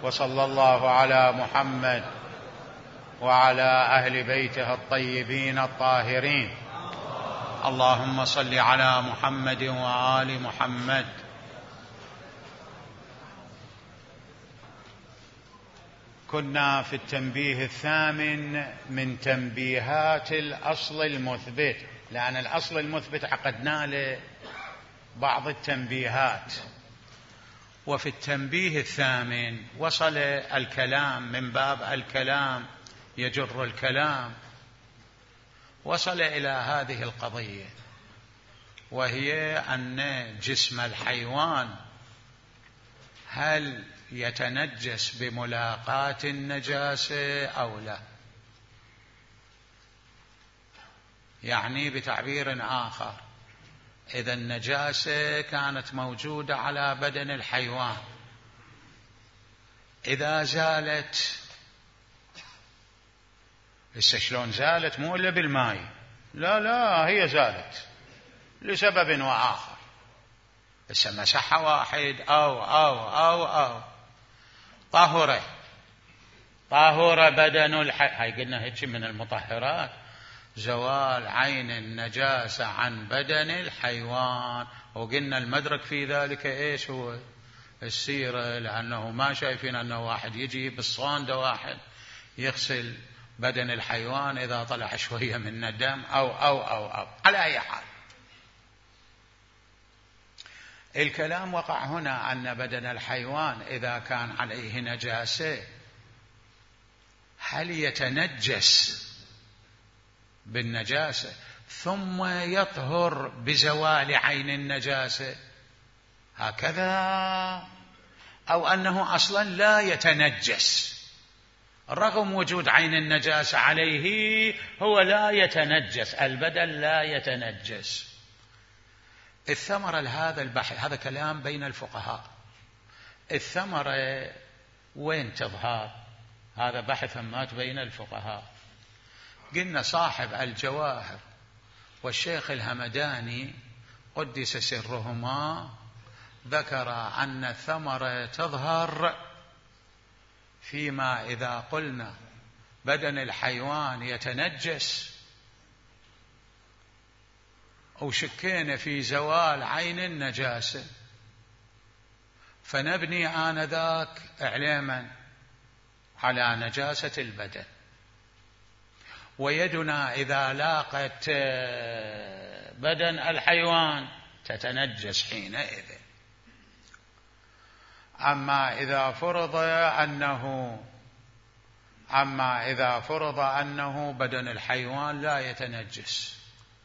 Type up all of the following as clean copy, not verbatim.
وصلى الله على محمد وعلى أهل بيته الطيبين الطاهرين. اللهم صل على محمد وآل محمد. كنا في التنبيه الثامن من تنبيهات الأصل المثبت، لأن الأصل المثبت عقدنا له بعض التنبيهات. وفي التنبيه الثامن وصل الكلام من باب الكلام يجر الكلام، وصل إلى هذه القضية، وهي أن جسم الحيوان هل يتنجس بملاقاة النجاسة أو لا؟ يعني بتعبير آخر، إذا النجاسة كانت موجودة على بدن الحيوان، إذا زالت، شلون زالت؟ مو إلا بالماء، لا هي زالت لسبب وآخر، مسحة واحد أو طهر بدن هاي قلنا هيك من المطهرات، زوال عين النجاسة عن بدن الحيوان. وقلنا المدرك في ذلك إيش هو؟ السيرة، لأنه ما شايفين أنه واحد يجي بالصوند واحد يغسل بدن الحيوان إذا طلع شوية من الدم أو على أي حال. الكلام وقع هنا أن بدن الحيوان إذا كان عليه نجاسة هل يتنجس بالنجاسة ثم يطهر بزوال عين النجاسة هكذا، أو أنه أصلا لا يتنجس رغم وجود عين النجاسة عليه، هو لا يتنجس، البدن لا يتنجس. الثمرة لهذا البحث، هذا كلام بين الفقهاء، الثمرة وين تظهر؟ هذا بحث مات بين الفقهاء. قلنا صاحب الجواهر والشيخ الهمداني قدس سرهما ذكر أن الثمرة تظهر فيما إذا قلنا بدن الحيوان يتنجس أو شكينا في زوال عين النجاسة، فنبني آنذاك إعلاما على نجاسة البدن، ويدنا إذا لاقت بدن الحيوان تتنجس حينئذ. أما إذا فرض أنه بدن الحيوان لا يتنجس،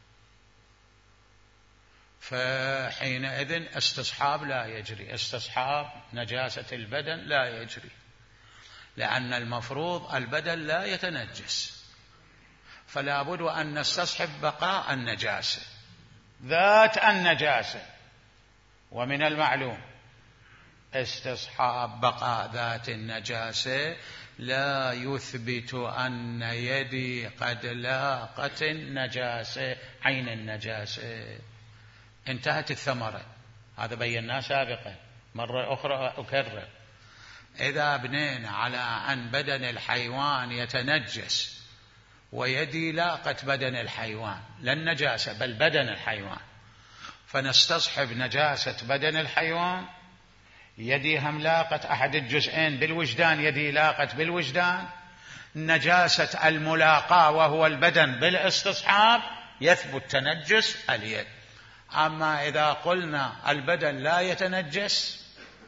فحينئذ استصحاب لا يجري، استصحاب نجاسة البدن لا يجري، لأن المفروض البدن لا يتنجس، فلا بد أن نستصحب بقاء النجاسة ذات النجاسة. ومن المعلوم استصحاب بقاء ذات النجاسة لا يثبت أن يدي قد لاقت النجاسة عين النجاسة. انتهت الثمرة، هذا بيناه سابقا، مرة أخرى أكرر، إذا بنينا على أن بدن الحيوان يتنجس ويدي لاقت بدن الحيوان، لا النجاسة بل بدن الحيوان، فنستصحب نجاسة بدن الحيوان، يدي هم لاقت أحد الجزئين بالوجدان، يدي لاقت بالوجدان، نجاسة الملاقاة وهو البدن بالاستصحاب يثبت تنجس اليد. أما إذا قلنا البدن لا يتنجس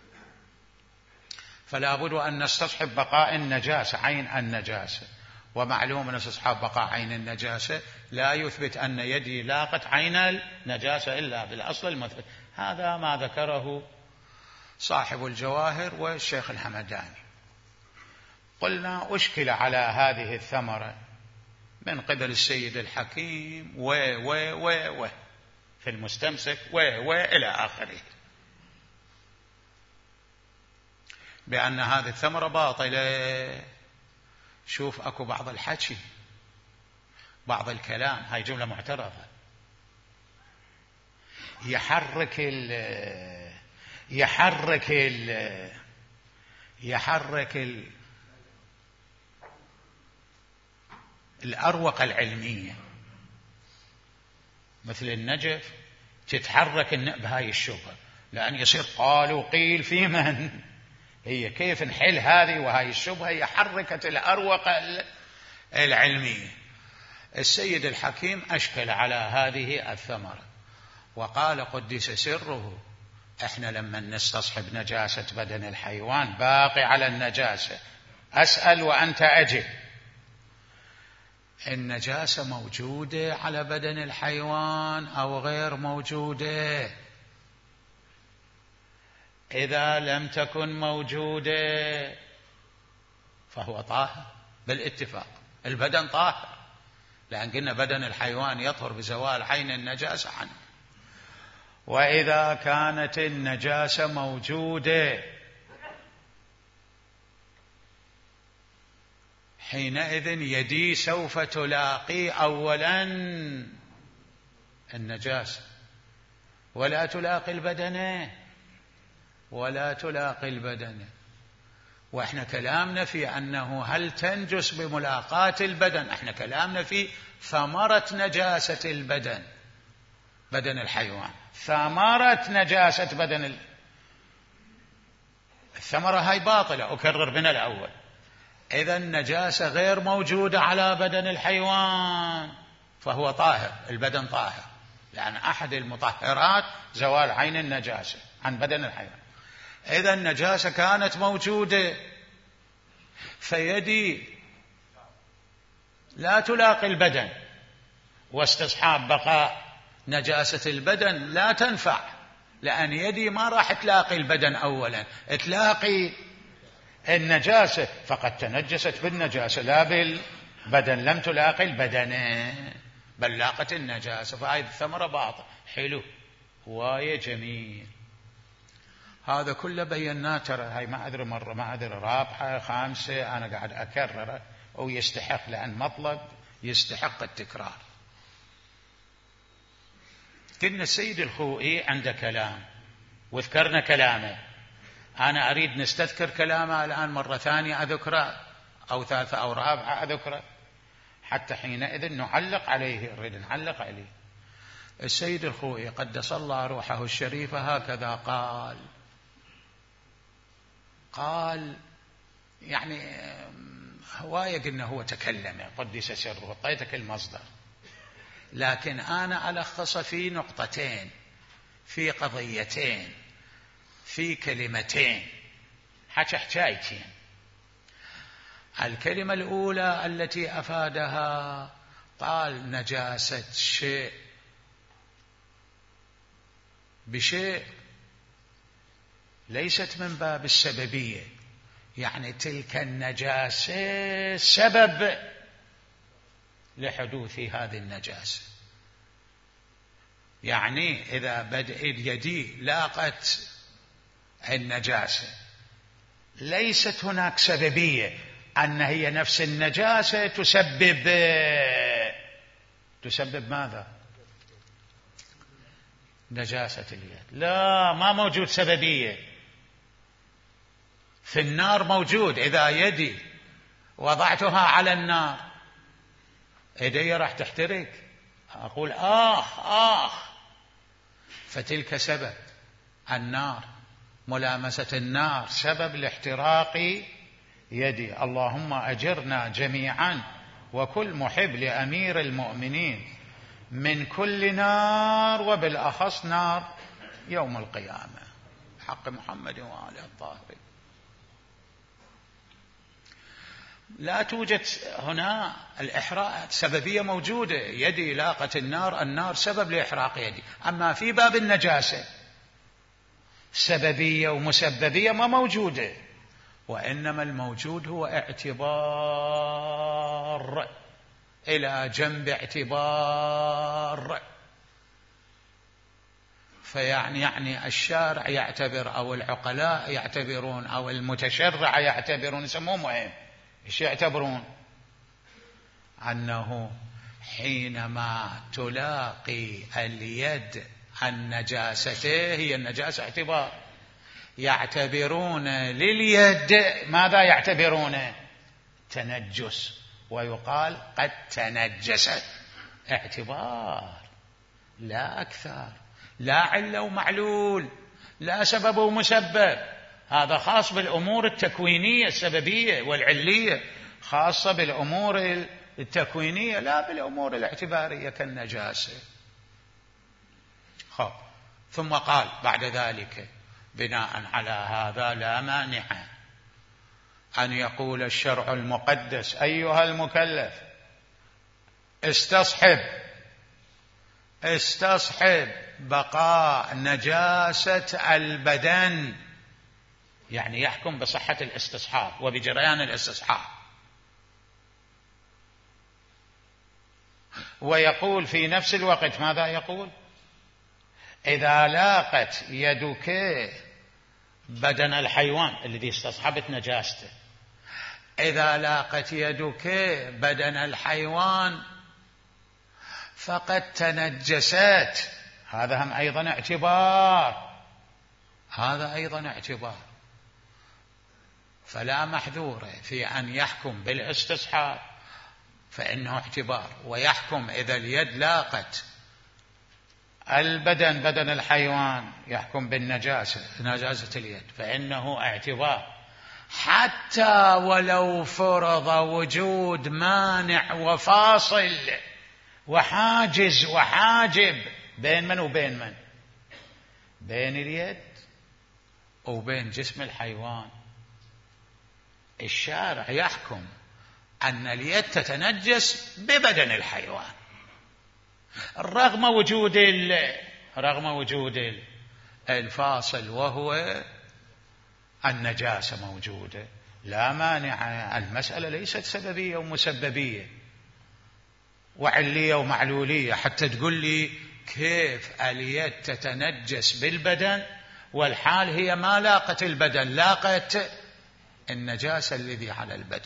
فلا بد أن نستصحب بقاء النجاسة عين النجاسة، ومعلوم أن استصحاب بقاء عين النجاسة لا يثبت أن يدي لاقت عين النجاسة إلا بالأصل المثبت. هذا ما ذكره صاحب الجواهر والشيخ الهمداني. قلنا أشكل على هذه الثمرة من قبل السيد الحكيم و في المستمسك إلى آخره، بأن هذه الثمرة باطلة. شوف أكو بعض الحكي، بعض الكلام، هاي جملة معترفة، يحرك الأروقة العلمية مثل النجف، تتحرك بهاي الشبهة، لأن يصير قال وقيل في من هي كيف نحل هذه، وهاي الشبهة هي حركة الأروقة العلمية. السيد الحكيم أشكل على هذه الثمرة وقال قدس سره: احنا لما نستصحب نجاسة بدن الحيوان باقي على النجاسة، أسأل وأنت أجب، النجاسة موجودة على بدن الحيوان أو غير موجودة؟ إذا لم تكن موجودة فهو طاهر بالاتفاق، البدن طاهر، لأن قلنا بدن الحيوان يطهر بزوال عين النجاسة عنه. وإذا كانت النجاسة موجودة حينئذ يدي سوف تلاقي أولا النجاسة ولا تلاقي البدن، ولا تلاقي البدن. وإحنا كلامنا في أنه هل تنجس بملاقاة البدن، إحنا كلامنا في ثمرة نجاسة البدن، بدن الحيوان، ثمرة نجاسة بدن الثمرة هاي باطلة، أكرر من الأول. إذا النجاسة غير موجودة على بدن الحيوان فهو طاهر، البدن طاهر، لأن أحد المطهرات زوال عين النجاسة عن بدن الحيوان. إذا النجاسة كانت موجودة فيدي لا تلاقي البدن، واستصحاب بقاء نجاسة البدن لا تنفع، لأن يدي ما راح تلاقي البدن أولا، تلاقي النجاسة، فقد تنجست بالنجاسة لا بالبدن، لم تلاقي البدن بل لاقت النجاسة، فهذه الثمرة باطل. حلو وايه جميل، هذا كله بيناه، ترى هاي ما أدري مرة ما أدري رابعة خامسة أنا قاعد أكرره، أو يستحق، لأن مطلب يستحق التكرار. كنا السيد الخوئي عنده كلام وذكرنا كلامه، أنا أريد نستذكر كلامه الآن مرة ثانية أذكره، أو ثالثة أو رابعة أذكره، حتى حينئذ نعلق عليه، نريد نعلق عليه. السيد الخوئي قدس الله روحه الشريفة هكذا قال يعني هواية قلنا هو تكلم قدس سره، أعطيتك المصدر، لكن أنا ألخص في نقطتين، في قضيتين، في كلمتين، حكايتين. الكلمة الأولى التي أفادها قال نجاسة شيء بشيء ليست من باب السببية، يعني تلك النجاسة سبب لحدوث هذه النجاسة. يعني إذا بدأ يدي لاقت النجاسة ليست هناك سببية أن هي نفس النجاسة تسبب ماذا؟ نجاسة اليد، لا، ما موجود سببية. في النار موجود، إذا يدي وضعتها على النار يدي راح تحترق، أقول آخ، فتلك سبب النار، ملامسة النار سبب لاحتراق يدي. اللهم أجرنا جميعا وكل محب لأمير المؤمنين من كل نار، وبالأخص نار يوم القيامة، حق محمد وآله الطاهرين. لا توجد هنا الإحراق سببية موجودة، يدي لاقت النار سبب لإحراق يدي. أما في باب النجاسة سببية ومسببية ما موجودة، وإنما الموجود هو اعتبار إلى جنب اعتبار. فيعني الشارع يعتبر، أو العقلاء يعتبرون، أو المتشرع يعتبرون، يسموه مهم، إيش يعتبرون؟ أنه حينما تلاقي اليد النجاسة، هي النجاسة اعتبار، يعتبرون لليد ماذا يعتبرون؟ تنجس، ويقال قد تنجست، اعتبار لا أكثر، لا علة ومعلول، لا سبب ومسبب. هذا خاص بالأمور التكوينية السببية والعلية، خاصة بالأمور التكوينية لا بالأمور الاعتبارية كالنجاسة. ثم قال بعد ذلك بناء على هذا لا مانع أن يقول الشرع المقدس أيها المكلف استصحب بقاء نجاسة البدن، يعني يحكم بصحة الاستصحاب وبجريان الاستصحاب، ويقول في نفس الوقت ماذا يقول؟ إذا لاقت يدك بدن الحيوان الذي استصحبت نجاسته، إذا لاقت يدك بدن الحيوان فقد تنجست، هذا هم أيضا اعتبار، هذا أيضا اعتبار. فلا محذور في أن يحكم بالاستصحاب فإنه اعتبار، ويحكم إذا اليد لاقت البدن بدن الحيوان يحكم بالنجاسة نجاسة اليد فإنه اعتبار، حتى ولو فرض وجود مانع وفاصل وحاجز وحاجب بين من وبين من؟ بين اليد وبين جسم الحيوان. الشارع يحكم أن اليد تتنجس ببدن الحيوان رغم وجود الفاصل وهو النجاسة موجودة، لا مانع. المسألة ليست سببية ومسببية وعلية ومعلولية حتى تقول لي كيف اليد تتنجس بالبدن والحال هي ما لاقت البدن، لاقت النجاسة الذي على البدن.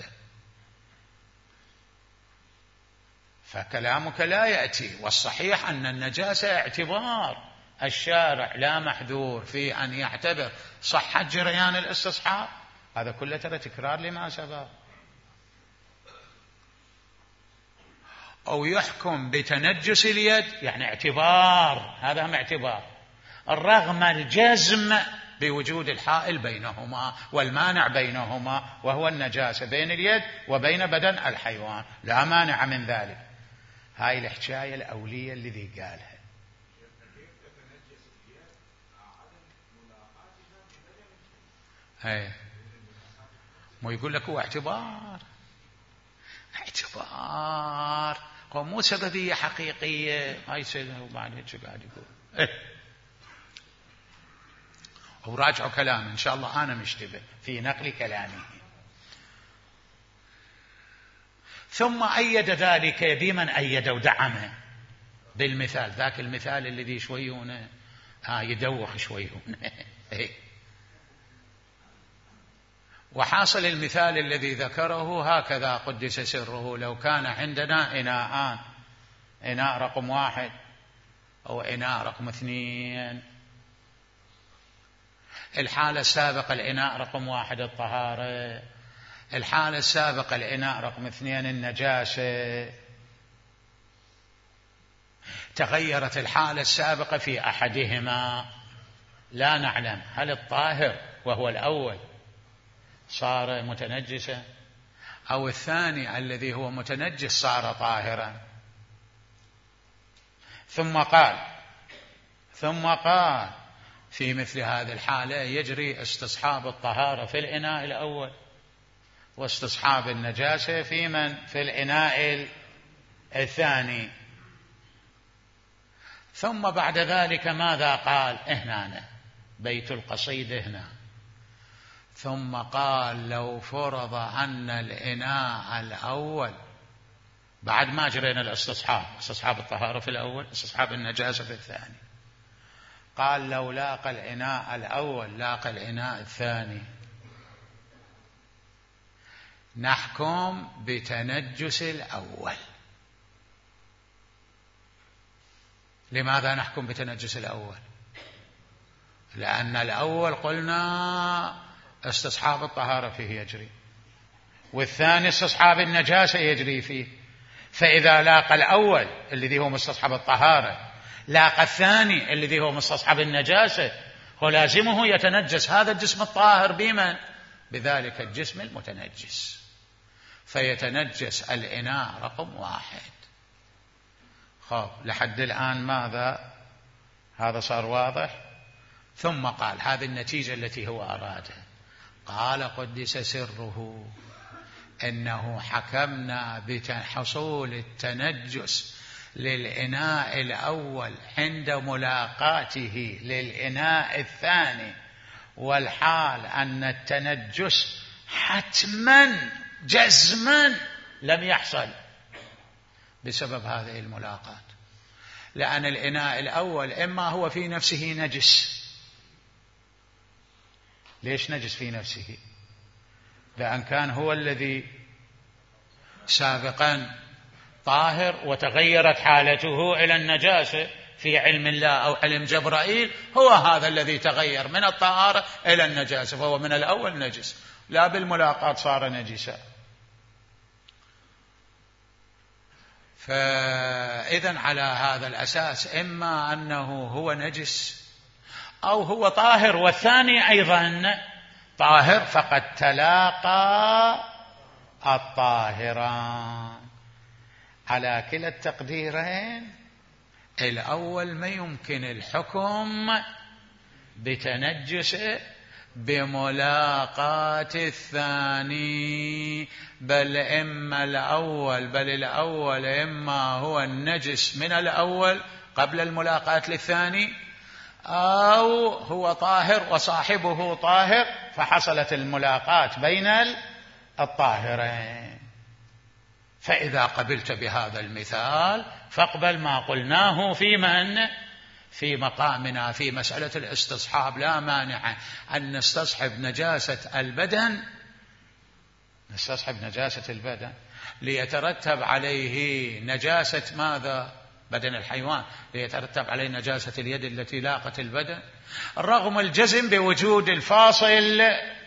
فكلامك لا يأتي، والصحيح أن النجاسة اعتبار، الشارع لا محذور في أن يعتبر صحة جريان الاستصحاب. هذا كله ترى تكرار لما سبق. أو يحكم بتنجس اليد يعني اعتبار، هذا هم اعتبار رغم الجزم بوجود الحائل بينهما والمانع بينهما وهو النجاسة بين اليد وبين بدن الحيوان، لا مانع من ذلك. هاي الحكاية الأولية الذي قالها. هاي مو يقول لك هو اعتبار مو سببية حقيقية. هاي سيدنا وبعدين شو قاعد يقول وراجعوا كلام إن شاء الله أنا مشتبه في نقل كلامه. ثم أيد ذلك بمن أيد ودعمه بالمثال، ذاك المثال الذي شويونه يدوخ شويونه وحاصل المثال الذي ذكره هكذا قدس سره: لو كان عندنا إناءان، إناء رقم 1 أو إناء رقم 2، الحالة السابقة الإناء رقم 1 الطهارة، الحالة السابقة الإناء رقم 2 النجاسة. تغيرت الحالة السابقة في أحدهما، لا نعلم هل الطاهر وهو الأول صار متنجسا أو الثاني الذي هو متنجس صار طاهرا. ثم قال في مثل هذه الحالة يجري استصحاب الطهارة في الإناء الأول واستصحاب النجاسة في الإناء الثاني. ثم بعد ذلك ماذا قال؟ هنا بيت القصيد هنا. ثم قال: لو فرض أن الإناء الأول، بعد ما جرينا استصحاب الطهارة في الأول، استصحاب النجاسة في الثاني، قال: لو لاقى الإناء الأول لاقى الإناء الثاني، نحكم بتنجس الأول. لماذا نحكم بتنجس الأول؟ لأن الأول قلنا استصحاب الطهارة فيه يجري، والثاني استصحاب النجاسة يجري فيه، فإذا لاقى الأول الذي هو مستصحب الطهارة لاقى الثاني الذي هو مستصحب النجاسة، هو لازمه يتنجس هذا الجسم الطاهر بمن؟ بذلك الجسم المتنجس، فيتنجس الإناء رقم 1. خب لحد الآن ماذا؟ هذا صار واضح. ثم قال هذه النتيجة التي هو أرادها، قال قدس سره إنه حكمنا بحصول التنجس للإناء الأول عند ملاقاته للإناء الثاني، والحال أن التنجس حتما جزما لم يحصل بسبب هذه الملاقات، لأن الإناء الأول إما هو في نفسه نجس. ليش نجس في نفسه؟ لأن كان هو الذي سابقا طاهر وتغيرت حالته إلى النجاسة في علم الله أو علم جبرائيل، هو هذا الذي تغير من الطهارة إلى النجاسة، فهو من الأول نجس، لا بالملاقات صار نجسا. فإذن على هذا الأساس إما أنه هو نجس أو هو طاهر، والثاني أيضا طاهر، فقد تلاقى الطاهران. على كلا التقديرين الأول ما يمكن الحكم بتنجسه بملاقاة الثاني، بل الأول إما هو النجس من الأول قبل الملاقاة للثاني، أو هو طاهر وصاحبه طاهر فحصلت الملاقاة بين الطاهرين. فإذا قبلت بهذا المثال فاقبل ما قلناه في مقامنا في مسألة الاستصحاب. لا مانع أن نستصحب نجاسة البدن، نستصحب نجاسة البدن ليترتب عليه نجاسة ماذا؟ بدن الحيوان، ليترتب عليه نجاسة اليد التي لاقت البدن، رغم الجزم بوجود الفاصل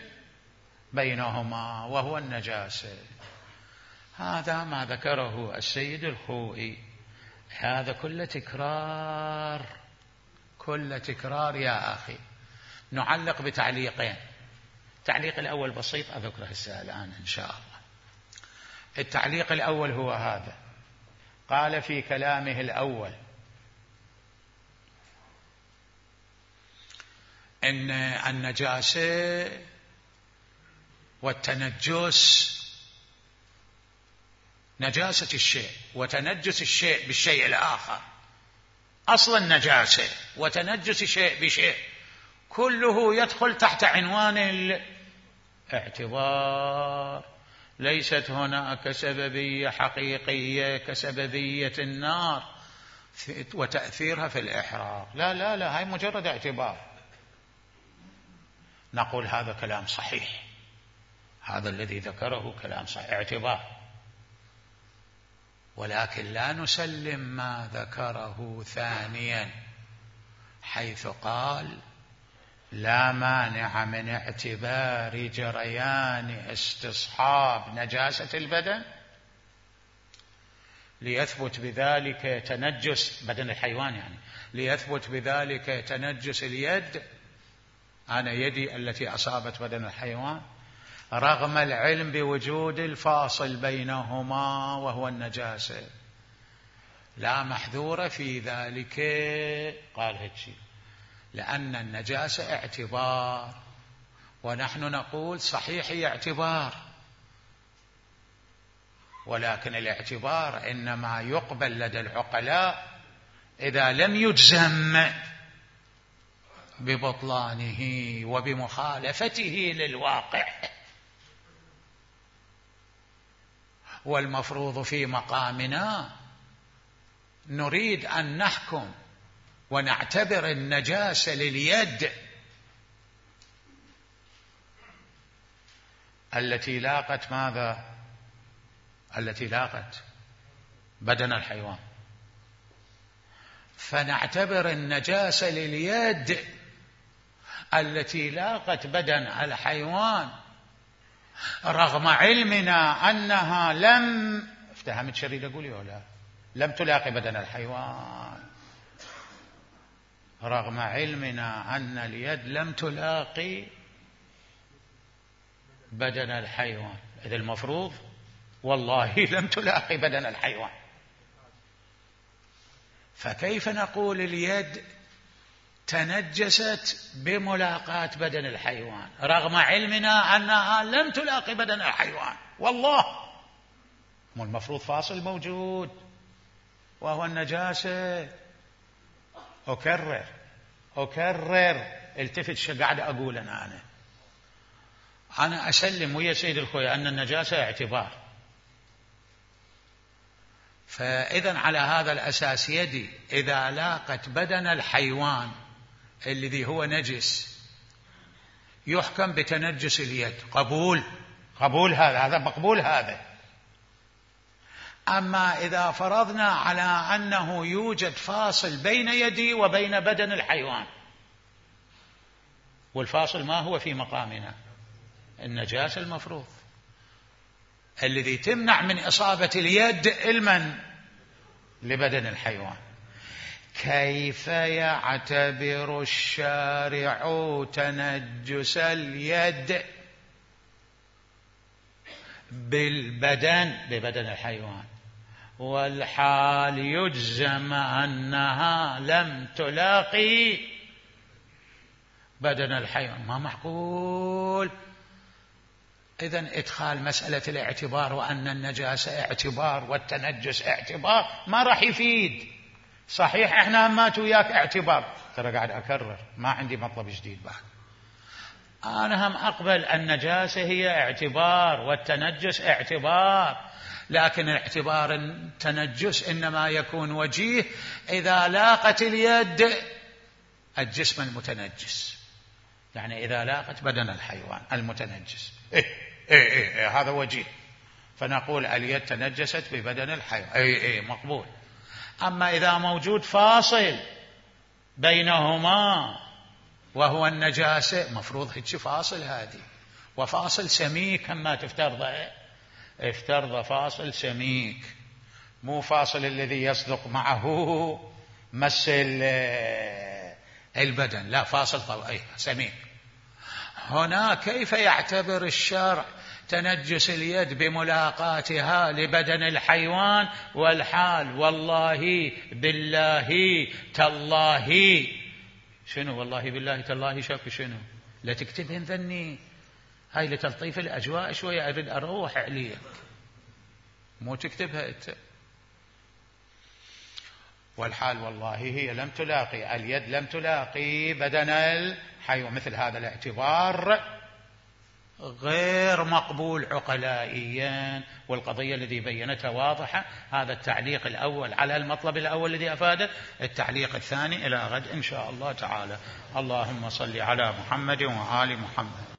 بينهما وهو النجاسة. هذا ما ذكره السيد الخوئي. هذا كل تكرار يا أخي. نعلق بتعليقين. التعليق الأول بسيط أذكره هسه الآن إن شاء الله. التعليق الأول هو هذا: قال في كلامه الأول إن النجاسة والتنجس، نجاسة الشيء وتنجس الشيء بالشيء الآخر، أصل النجاسة وتنجس شيء بشيء كله يدخل تحت عنوان الاعتبار. ليست هناك سببية حقيقية كسببية النار وتأثيرها في الإحراق، لا لا لا، هاي مجرد اعتبار. نقول هذا كلام صحيح، هذا الذي ذكره كلام صحيح، اعتبار، ولكن لا نسلم ما ذكره ثانيا حيث قال لا مانع من اعتبار جريان استصحاب نجاسة البدن ليثبت بذلك تنجس بدن الحيوان، يعني ليثبت بذلك تنجس اليد، أنا يدي التي أصابت بدن الحيوان، رغم العلم بوجود الفاصل بينهما وهو النجاسة. لا محذور في ذلك. قال هيك شيء لأن النجاسة اعتبار، ونحن نقول صحيح هي اعتبار، ولكن الاعتبار إنما يقبل لدى العقلاء إذا لم يجزم ببطلانه وبمخالفته للواقع. والمفروض في مقامنا نريد أن نحكم ونعتبر النجاسة لليد التي لاقت ماذا؟ التي لاقت بدن الحيوان، فنعتبر النجاسة لليد التي لاقت بدن الحيوان رغم علمنا أنها لم، افتهمت شريد أقول ولا لم تلاقي بدن الحيوان، رغم علمنا أن اليد لم تلاقي بدن الحيوان، إذا المفروض والله لم تلاقي بدن الحيوان، فكيف نقول اليد تنجست بملاقاة بدن الحيوان رغم علمنا أنها لم تلاقي بدن الحيوان؟ والله المفروض فاصل موجود وهو النجاسة. أكرر التفت شو قاعد أقول أنا أسلم ويا سيد الخوي أن النجاسة اعتبار، فإذا على هذا الأساس يدي إذا لاقت بدن الحيوان الذي هو نجس يحكم بتنجس اليد. قبول هذا مقبول هذا. أما إذا فرضنا على أنه يوجد فاصل بين يدي وبين بدن الحيوان، والفاصل ما هو في مقامنا؟ النجاسة المفروض الذي تمنع من إصابة اليد لبدن الحيوان. كيف يعتبر الشارع تنجس اليد ببدن الحيوان والحال يجزم أنها لم تلاقي بدن الحيوان؟ ما معقول. إذن إدخال مسألة الاعتبار وأن النجاسة اعتبار والتنجس اعتبار ما راح يفيد. صحيح إحنا همات وياك اعتبار، ترى قاعد أكرر ما عندي مطلب جديد بعد. أنا هم أقبل النجاسة هي اعتبار والتنجس اعتبار، لكن اعتبار التنجس إنما يكون وجيه إذا لاقت اليد الجسم المتنجس، يعني إذا لاقت بدن الحيوان المتنجس. هذا وجيه، فنقول اليد تنجست ببدن الحيوان. مقبول. أما إذا موجود فاصل بينهما وهو النجاسة، مفروض هيك فاصل هذه، وفاصل سميك كما افترض فاصل سميك، مو فاصل الذي يصدق معه مس البدن، لا فاصل سميك. هنا كيف يعتبر الشرع تنجس اليد بملاقاتها لبدن الحيوان والحال والله بالله تالله؟ شنو والله بالله تالله؟ شاف شنو؟ لا تكتبهن ذني، هاي لتلطيف الأجواء شوية، أريد أروح عليك، مو تكتبها أنت. والحال والله هي لم تلاقي، اليد لم تلاقي بدن الحيوان. مثل هذا الاعتبار غير مقبول عقلائيا، والقضية التي بينتها واضحة. هذا التعليق الأول على المطلب الأول الذي أفاده. التعليق الثاني إلى غد إن شاء الله تعالى. اللهم صل على محمد وآل محمد.